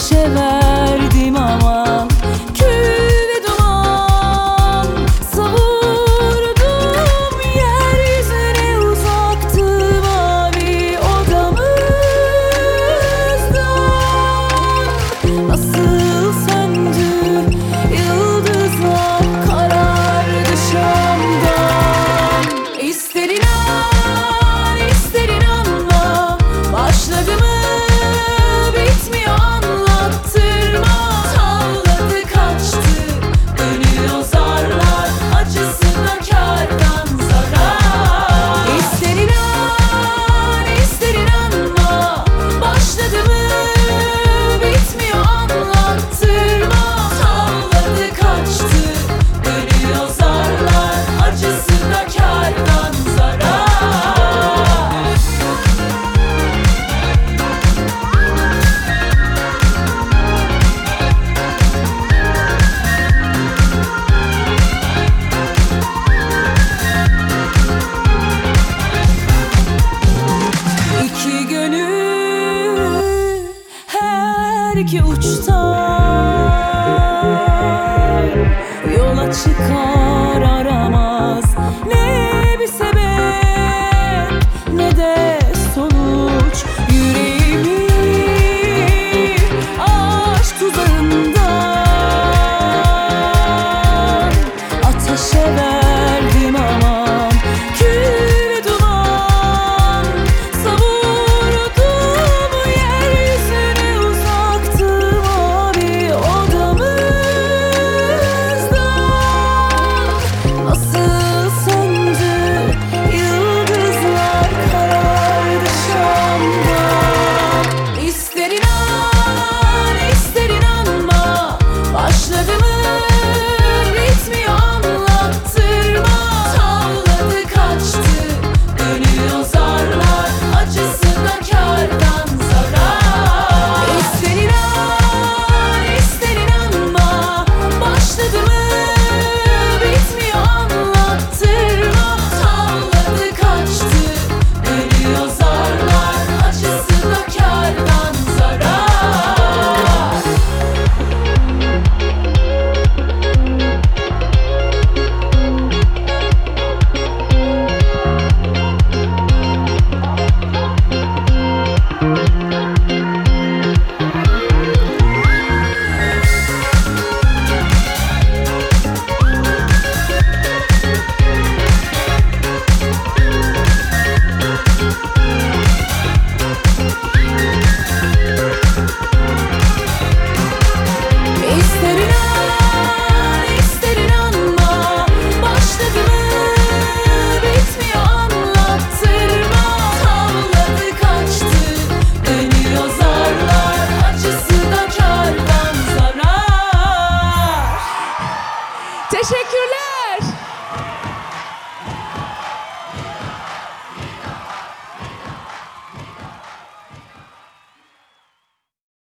ateşe verdim aman. Kül ve duman savurdum yeryüzüne, uzaktı mavi odamızdan. Nasıl söndü yıldızlar, karardı şamdan. İster inan, ister inanma, başladı mı bitmiyor anlattırma. Tavladı kaçtı dönüyor zarlar, acısına kârdan zarar. İster inan, ister inanma, başladı mı bitmiyor anlattırma. Tavladı kaçtı dönüyor zarlar, acısına kârdan zarar. İki gönül her iki uçtan yola çıkar, aramaz ne